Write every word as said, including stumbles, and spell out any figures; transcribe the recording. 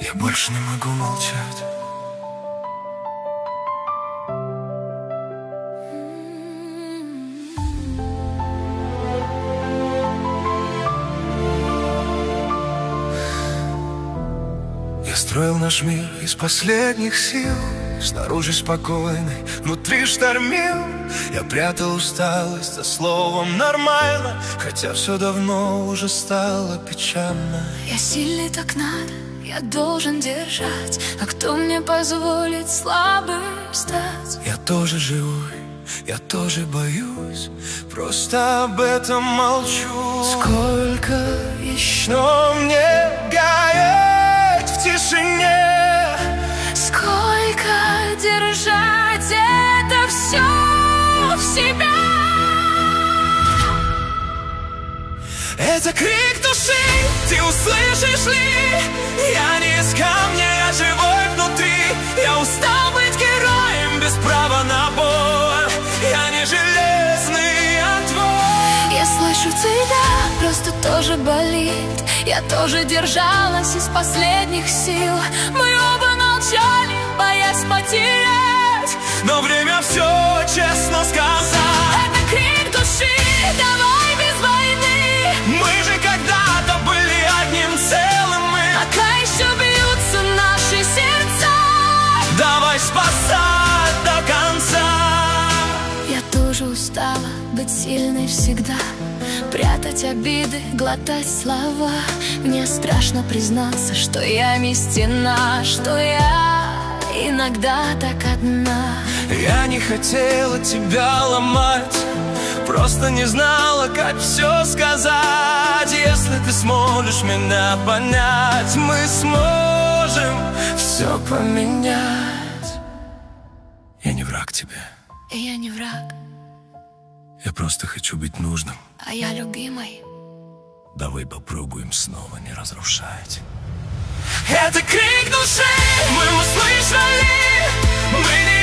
Я больше не могу молчать. Я строил наш мир из последних сил. Снаружи спокойный, внутри штормил. Я прятал усталость за словом «нормально», хотя все давно уже стало печально. Я сильный, так надо, я должен держать. А кто мне позволит слабым стать? Я тоже живой, я тоже боюсь, просто об этом молчу. Сколько еще? Но мне гореть в тишине. Сколько держать это все в себя? Это крик души, ты услышишь ли? Я не из камня, я живой внутри. Я устал быть героем без права на боль. Я не железный, я твой. Я слышу тебя, просто тоже болит. Я тоже держалась из последних сил. Мы оба молчали, боясь потерять. Но время все честно сказать. Это крик души, давай без войны. Мы же когда-то были одним целым. Мы пока еще бьются наши сердца. Давай спасать до конца. Я тоже устала быть сильной всегда, прятать обиды, глотать слова. Мне страшно признаться, что я не стена, что я иногда так одна. Я не хотела тебя ломать, просто не знала, как все сказать. Если ты сможешь меня понять, мы сможем все поменять. Я не враг тебе. И я не враг. Я просто хочу быть нужным. А я любимой. Давай попробуем снова не разрушать. Это крик души, мы услышали. Мы не